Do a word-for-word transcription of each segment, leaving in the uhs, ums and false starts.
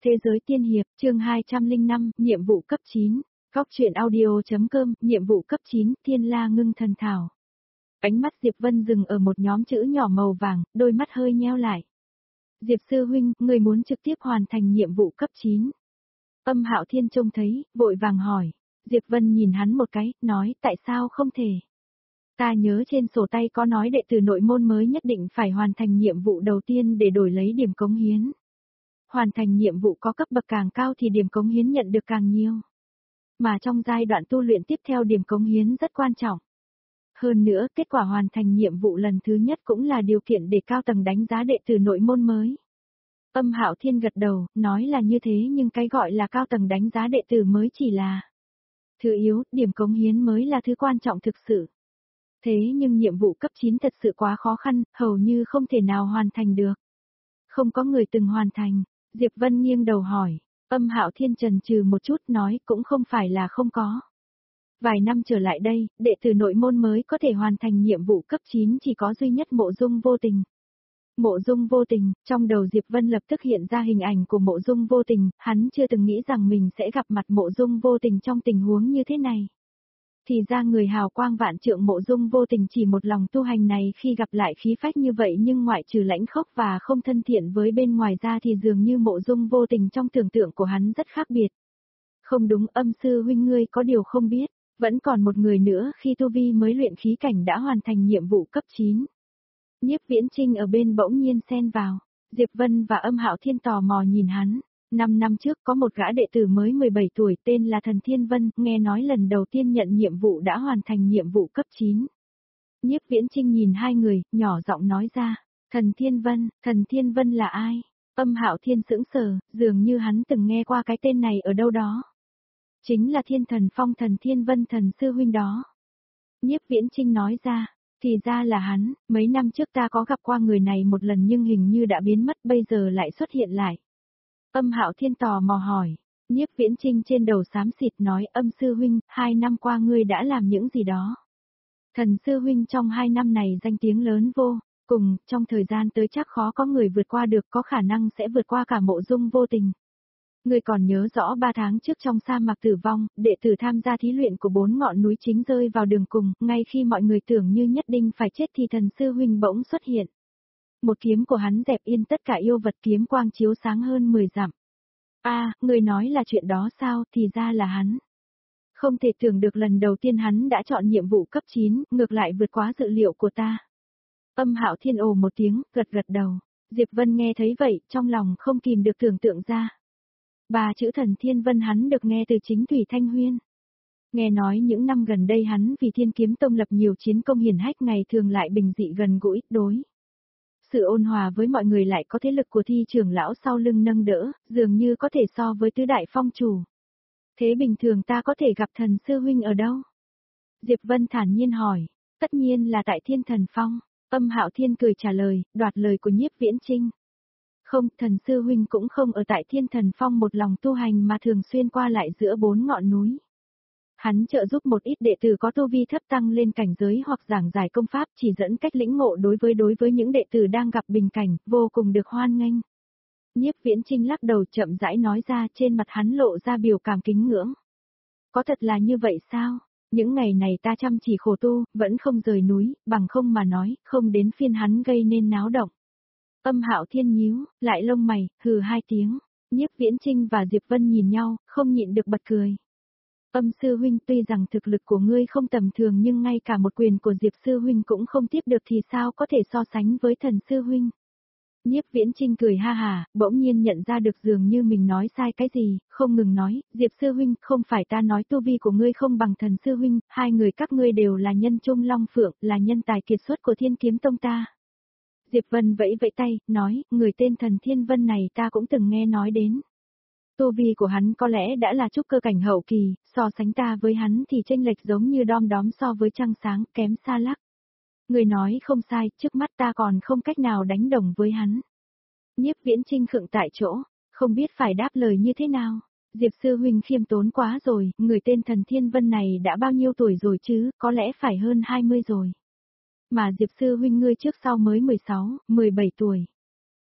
Thế giới tiên hiệp, chương hai trăm lẻ năm, nhiệm vụ cấp chín. Góc truyện audio.com, nhiệm vụ cấp chín, Thiên La Ngưng Thần Thảo. Ánh mắt Diệp Vân dừng ở một nhóm chữ nhỏ màu vàng, đôi mắt hơi nheo lại. Diệp sư huynh, người muốn trực tiếp hoàn thành nhiệm vụ cấp chín. Âm Hạo Thiên trông thấy, vội vàng hỏi. Diệp Vân nhìn hắn một cái, nói tại sao không thể. Ta nhớ trên sổ tay có nói đệ tử nội môn mới nhất định phải hoàn thành nhiệm vụ đầu tiên để đổi lấy điểm cống hiến. Hoàn thành nhiệm vụ có cấp bậc càng cao thì điểm cống hiến nhận được càng nhiều. Mà trong giai đoạn tu luyện tiếp theo điểm cống hiến rất quan trọng. Hơn nữa, kết quả hoàn thành nhiệm vụ lần thứ nhất cũng là điều kiện để cao tầng đánh giá đệ tử nội môn mới. Âm Hạo Thiên gật đầu, nói là như thế nhưng cái gọi là cao tầng đánh giá đệ tử mới chỉ là thứ yếu, điểm cống hiến mới là thứ quan trọng thực sự. Thế nhưng nhiệm vụ cấp chín thật sự quá khó khăn, hầu như không thể nào hoàn thành được. Không có người từng hoàn thành. Diệp Vân nghiêng đầu hỏi, Âm Hạo Thiên chần chừ một chút nói cũng không phải là không có. Vài năm trở lại đây, đệ tử nội môn mới có thể hoàn thành nhiệm vụ cấp chín chỉ có duy nhất Mộ Dung Vô Tình. Mộ Dung Vô Tình, trong đầu Diệp Vân lập tức hiện ra hình ảnh của Mộ Dung Vô Tình, hắn chưa từng nghĩ rằng mình sẽ gặp mặt Mộ Dung Vô Tình trong tình huống như thế này. Thì ra người hào quang vạn trượng Mộ Dung Vô Tình chỉ một lòng tu hành này khi gặp lại khí phách như vậy nhưng ngoại trừ lãnh khốc và không thân thiện với bên ngoài ra thì dường như Mộ Dung Vô Tình trong tưởng tượng của hắn rất khác biệt. Không đúng, Âm sư huynh ngươi có điều không biết, vẫn còn một người nữa khi tu vi mới luyện khí cảnh đã hoàn thành nhiệm vụ cấp chín. Nhiếp Viễn Trinh ở bên bỗng nhiên xen vào, Diệp Vân và Âm Hạo Thiên tò mò nhìn hắn. Năm năm trước có một gã đệ tử mới mười bảy tuổi tên là Thần Thiên Vân, nghe nói lần đầu tiên nhận nhiệm vụ đã hoàn thành nhiệm vụ cấp chín. Nhiếp Viễn Trinh nhìn hai người, nhỏ giọng nói ra, Thần Thiên Vân, Thần Thiên Vân là ai? Âm Hạo Thiên sững sờ, dường như hắn từng nghe qua cái tên này ở đâu đó. Chính là Thiên Thần Phong Thần Thiên Vân thần sư huynh đó. Nhiếp Viễn Trinh nói ra, thì ra là hắn, mấy năm trước ta có gặp qua người này một lần nhưng hình như đã biến mất bây giờ lại xuất hiện lại. Âm Hạo Thiên tò mò hỏi, Nhiếp Viễn Trinh trên đầu xám xịt nói Âm sư huynh, hai năm qua ngươi đã làm những gì đó. Thần sư huynh trong hai năm này danh tiếng lớn vô, cùng, trong thời gian tới chắc khó có người vượt qua được, có khả năng sẽ vượt qua cả Mộ Dung Vô Tình. Ngươi còn nhớ rõ ba tháng trước trong sa mạc tử vong, đệ tử tham gia thí luyện của bốn ngọn núi chính rơi vào đường cùng, ngay khi mọi người tưởng như nhất định phải chết thì thần sư huynh bỗng xuất hiện. Một kiếm của hắn dẹp yên tất cả yêu vật, kiếm quang chiếu sáng hơn mười dặm. A, à, người nói là chuyện đó sao, thì ra là hắn. Không thể tưởng được lần đầu tiên hắn đã chọn nhiệm vụ cấp chín, ngược lại vượt quá dự liệu của ta. Âm Hạo Thiên ồ một tiếng, gật gật đầu. Diệp Vân nghe thấy vậy, trong lòng không kìm được tưởng tượng ra. Ba chữ Thần Thiên Vân hắn được nghe từ chính Thủy Thanh Huyên. Nghe nói những năm gần đây hắn vì Thiên Kiếm Tông lập nhiều chiến công hiển hách, ngày thường lại bình dị gần gũi, đối sự ôn hòa với mọi người, lại có thế lực của Thi trưởng lão sau lưng nâng đỡ, dường như có thể so với tứ đại phong chủ. Thế bình thường ta có thể gặp thần sư huynh ở đâu? Diệp Vân thản nhiên hỏi, tất nhiên là tại Thiên Thần Phong. Âm Hạo Thiên cười trả lời, đoạt lời của Nhiếp Viễn Trinh. Không, thần sư huynh cũng không ở tại Thiên Thần Phong một lòng tu hành mà thường xuyên qua lại giữa bốn ngọn núi. Hắn trợ giúp một ít đệ tử có tu vi thấp tăng lên cảnh giới hoặc giảng giải công pháp, chỉ dẫn cách lĩnh ngộ đối với đối với những đệ tử đang gặp bình cảnh, vô cùng được hoan nghênh. Nhiếp Viễn Trinh lắc đầu chậm rãi nói ra, trên mặt hắn lộ ra biểu cảm kính ngưỡng. Có thật là như vậy sao? Những ngày này ta chăm chỉ khổ tu, vẫn không rời núi, bằng không mà nói, không đến phiên hắn gây nên náo động. Âm Hạo Thiên nhíu lại lông mày, hừ hai tiếng. Nhiếp Viễn Trinh và Diệp Vân nhìn nhau, không nhịn được bật cười. Âm sư huynh, tuy rằng thực lực của ngươi không tầm thường nhưng ngay cả một quyền của Diệp sư huynh cũng không tiếp được thì sao có thể so sánh với thần sư huynh. Nhiếp Viễn Trinh cười ha hà, bỗng nhiên nhận ra được dường như mình nói sai cái gì, không ngừng nói, Diệp sư huynh, không phải ta nói tu vi của ngươi không bằng thần sư huynh, hai người các ngươi đều là nhân trung long phượng, là nhân tài kiệt xuất của Thiên Kiếm Tông ta. Diệp Vân vẫy vẫy tay, nói, người tên Thần Thiên Vân này ta cũng từng nghe nói đến. Tu vi của hắn có lẽ đã là trúc cơ cảnh hậu kỳ, so sánh ta với hắn thì chênh lệch giống như đom đóm so với trăng sáng, kém xa lắc. Người nói không sai, trước mắt ta còn không cách nào đánh đồng với hắn. Nhiếp Viễn Trinh khựng tại chỗ, không biết phải đáp lời như thế nào. Diệp sư huynh khiêm tốn quá rồi, người tên Thần Thiên Vân này đã bao nhiêu tuổi rồi chứ, có lẽ phải hơn hai mươi rồi. Mà Diệp sư huynh ngươi trước sau mới mười sáu, mười bảy tuổi.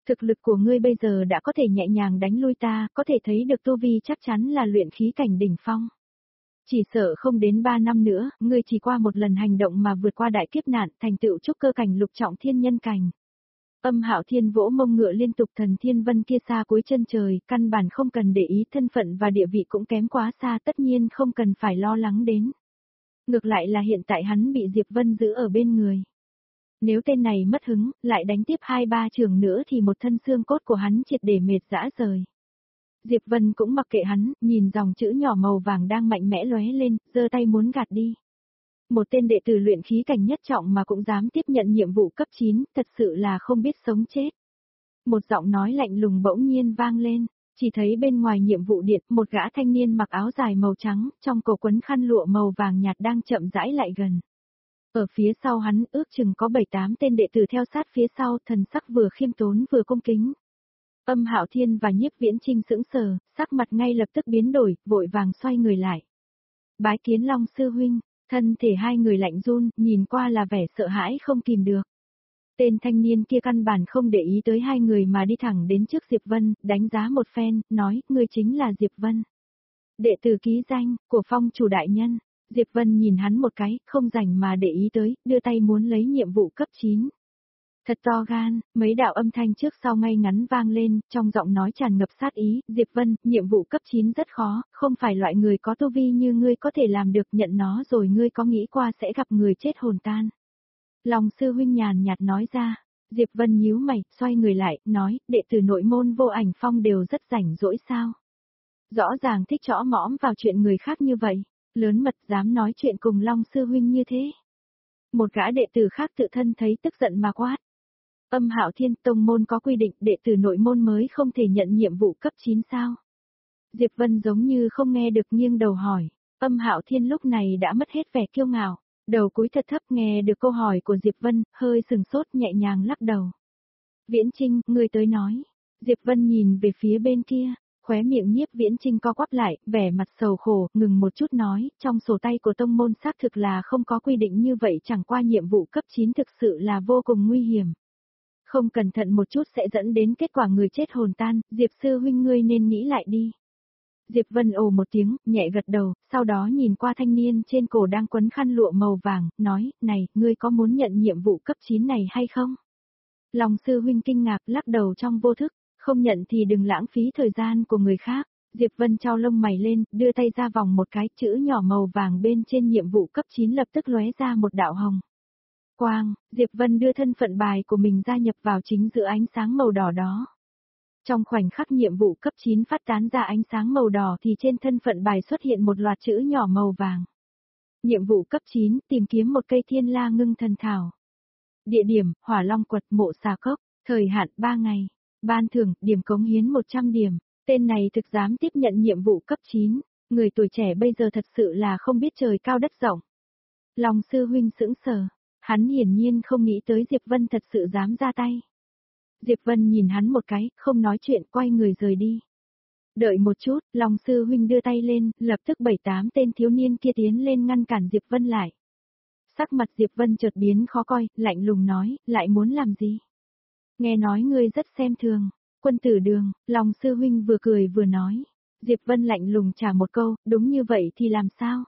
Thực lực của ngươi bây giờ đã có thể nhẹ nhàng đánh lui ta, có thể thấy được tu vi chắc chắn là luyện khí cảnh đỉnh phong. Chỉ sợ không đến ba năm nữa, ngươi chỉ qua một lần hành động mà vượt qua đại kiếp nạn, thành tựu trúc cơ cảnh lục trọng thiên nhân cảnh. Âm Hạo Thiên vỗ mông ngựa liên tục, Thần Thiên Vân kia xa cuối chân trời, căn bản không cần để ý, thân phận và địa vị cũng kém quá xa, tất nhiên không cần phải lo lắng đến. Ngược lại là hiện tại hắn bị Diệp Vân giữ ở bên người. Nếu tên này mất hứng, lại đánh tiếp hai ba trường nữa thì một thân xương cốt của hắn triệt để mệt rã rời. Diệp Vân cũng mặc kệ hắn, nhìn dòng chữ nhỏ màu vàng đang mạnh mẽ lóe lên, giơ tay muốn gạt đi. Một tên đệ tử luyện khí cảnh nhất trọng mà cũng dám tiếp nhận nhiệm vụ cấp chín, thật sự là không biết sống chết. Một giọng nói lạnh lùng bỗng nhiên vang lên, chỉ thấy bên ngoài nhiệm vụ điện, một gã thanh niên mặc áo dài màu trắng, trong cổ quấn khăn lụa màu vàng nhạt đang chậm rãi lại gần. Ở phía sau hắn ước chừng có bảy tám tên đệ tử theo sát phía sau, thần sắc vừa khiêm tốn vừa cung kính. Âm Hạo Thiên và Nhiếp Viễn Trinh sững sờ, sắc mặt ngay lập tức biến đổi, vội vàng xoay người lại. Bái kiến Long sư huynh, thân thể hai người lạnh run, nhìn qua là vẻ sợ hãi không kìm được. Tên thanh niên kia căn bản không để ý tới hai người mà đi thẳng đến trước Diệp Vân, đánh giá một phen, nói, ngươi chính là Diệp Vân. Đệ tử ký danh, của phong chủ đại nhân. Diệp Vân nhìn hắn một cái, không rảnh mà để ý tới, đưa tay muốn lấy nhiệm vụ cấp chín. Thật to gan, mấy đạo âm thanh trước sau ngay ngắn vang lên, trong giọng nói tràn ngập sát ý, Diệp Vân, nhiệm vụ cấp chín rất khó, không phải loại người có tu vi như ngươi có thể làm được, nhận nó rồi ngươi có nghĩ qua sẽ gặp người chết hồn tan. Long sư huynh nhàn nhạt nói ra, Diệp Vân nhíu mày, xoay người lại, nói, đệ tử nội môn Vô Ảnh Phong đều rất rảnh rỗi sao. Rõ ràng thích chõ mõm vào chuyện người khác như vậy, lớn mật dám nói chuyện cùng Long sư huynh như thế. Một gã đệ tử khác tự thân thấy tức giận mà quát. Âm Hạo Thiên, tông môn có quy định đệ tử nội môn mới không thể nhận nhiệm vụ cấp chín sao? Diệp Vân giống như không nghe được nghiêng đầu hỏi. Âm Hạo Thiên lúc này đã mất hết vẻ kiêu ngạo, đầu cúi thật thấp nghe được câu hỏi của Diệp Vân, hơi sừng sốt nhẹ nhàng lắc đầu. Viễn Trinh, ngươi tới nói. Diệp Vân nhìn về phía bên kia, khóe miệng Nhiếp Viễn Trinh co quắp lại, vẻ mặt sầu khổ, ngừng một chút nói, trong sổ tay của tông môn xác thực là không có quy định như vậy, chẳng qua nhiệm vụ cấp chín thực sự là vô cùng nguy hiểm. Không cẩn thận một chút sẽ dẫn đến kết quả người chết hồn tan, Diệp sư huynh ngươi nên nghĩ lại đi. Diệp Vân ồ một tiếng, nhẹ gật đầu, sau đó nhìn qua thanh niên trên cổ đang quấn khăn lụa màu vàng, nói, này, ngươi có muốn nhận nhiệm vụ cấp chín này hay không? Long sư huynh kinh ngạc lắc đầu trong vô thức, không nhận thì đừng lãng phí thời gian của người khác. Diệp Vân chau lông mày lên, đưa tay ra vòng một cái, chữ nhỏ màu vàng bên trên nhiệm vụ cấp chín lập tức lóe ra một đạo hồng. Quang, Diệp Vân đưa thân phận bài của mình gia nhập vào chính giữa ánh sáng màu đỏ đó. Trong khoảnh khắc nhiệm vụ cấp chín phát tán ra ánh sáng màu đỏ thì trên thân phận bài xuất hiện một loạt chữ nhỏ màu vàng. Nhiệm vụ cấp chín, tìm kiếm một cây thiên la ngưng thần thảo. Địa điểm, Hỏa Long Quật Mộ Xà Cốc, thời hạn ba ngày. Ban thưởng, điểm cống hiến một trăm điểm. Tên này thực dám tiếp nhận nhiệm vụ cấp chín, người tuổi trẻ bây giờ thật sự là không biết trời cao đất rộng. Long sư huynh sững sờ. Hắn hiển nhiên không nghĩ tới Diệp Vân thật sự dám ra tay. Diệp Vân nhìn hắn một cái, không nói chuyện, quay người rời đi. Đợi một chút, Long sư huynh đưa tay lên, lập tức bảy tám tên thiếu niên kia tiến lên ngăn cản Diệp Vân lại. Sắc mặt Diệp Vân chợt biến khó coi, lạnh lùng nói, lại muốn làm gì? Nghe nói ngươi rất xem thường. Quân tử Đường, Long sư huynh vừa cười vừa nói. Diệp Vân lạnh lùng trả một câu, đúng như vậy thì làm sao?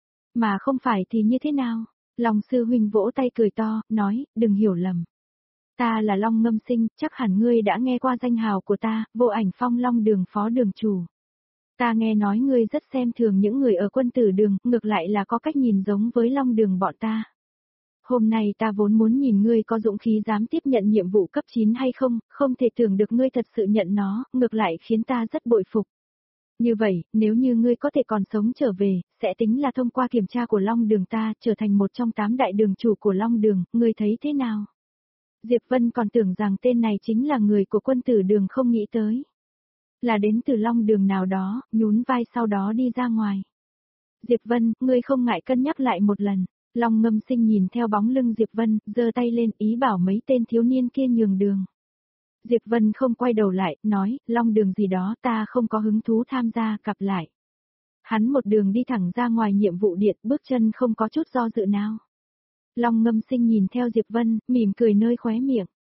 Mà không phải thì như thế nào? Long sư huynh vỗ tay cười to, nói, đừng hiểu lầm. Ta là Long Ngâm Sinh, chắc hẳn ngươi đã nghe qua danh hào của ta, Vô Ảnh Phong Long Đường phó đường chủ. Ta nghe nói ngươi rất xem thường những người ở Quân tử Đường, ngược lại là có cách nhìn giống với Long Đường bọn ta. Hôm nay ta vốn muốn nhìn ngươi có dũng khí dám tiếp nhận nhiệm vụ cấp chín hay không, không thể tưởng được ngươi thật sự nhận nó, ngược lại khiến ta rất bội phục. Như vậy, nếu như ngươi có thể còn sống trở về, sẽ tính là thông qua kiểm tra của Long Đường ta, trở thành một trong tám đại đường chủ của Long Đường, ngươi thấy thế nào? Diệp Vân còn tưởng rằng tên này chính là người của Quân tử Đường, không nghĩ tới. Là đến từ Long Đường nào đó, nhún vai sau đó đi ra ngoài. Diệp Vân, ngươi không ngại cân nhắc lại một lần. Long Ngâm Sinh nhìn theo bóng lưng Diệp Vân, giơ tay lên ý bảo mấy tên thiếu niên kia nhường đường. Diệp Vân không quay đầu lại, nói, Long Đường gì đó ta không có hứng thú tham gia, cặp lại. Hắn một đường đi thẳng ra ngoài nhiệm vụ điện, bước chân không có chút do dự nào. Long Ngâm Sinh nhìn theo Diệp Vân, mỉm cười nơi khóe miệng.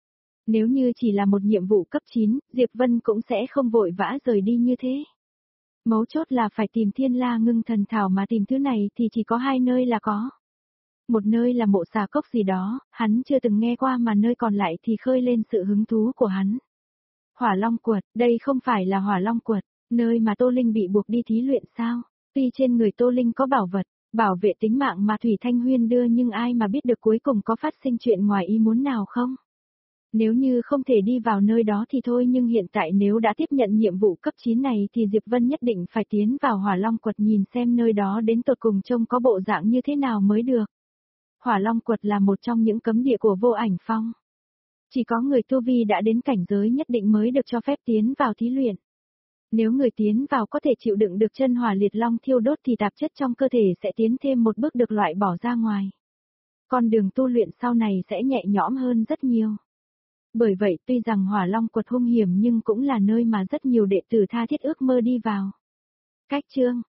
Nếu như chỉ là một nhiệm vụ cấp chín, Diệp Vân cũng sẽ không vội vã rời đi như thế. Mấu chốt là phải tìm Thiên La Ngưng Thần Thảo, mà tìm thứ này thì chỉ có hai nơi là có. Một nơi là mộ xà cốc gì đó, hắn chưa từng nghe qua, mà nơi còn lại thì khơi lên sự hứng thú của hắn. Hỏa Long Quật, đây không phải là Hỏa Long Quật, nơi mà Tô Linh bị buộc đi thí luyện sao? Tuy trên người Tô Linh có bảo vật, bảo vệ tính mạng mà Thủy Thanh Huyên đưa, nhưng ai mà biết được cuối cùng có phát sinh chuyện ngoài ý muốn nào không? Nếu như không thể đi vào nơi đó thì thôi, nhưng hiện tại nếu đã tiếp nhận nhiệm vụ cấp chín này thì Diệp Vân nhất định phải tiến vào Hỏa Long Quật nhìn xem nơi đó đến tột cùng trông có bộ dạng như thế nào mới được. Hỏa Long Quật là một trong những cấm địa của Vô Ảnh Phong. Chỉ có người tu vi đã đến cảnh giới nhất định mới được cho phép tiến vào thí luyện. Nếu người tiến vào có thể chịu đựng được chân hỏa liệt long thiêu đốt thì tạp chất trong cơ thể sẽ tiến thêm một bước được loại bỏ ra ngoài. Con đường tu luyện sau này sẽ nhẹ nhõm hơn rất nhiều. Bởi vậy tuy rằng Hỏa Long Quật hung hiểm nhưng cũng là nơi mà rất nhiều đệ tử tha thiết ước mơ đi vào. Cách chương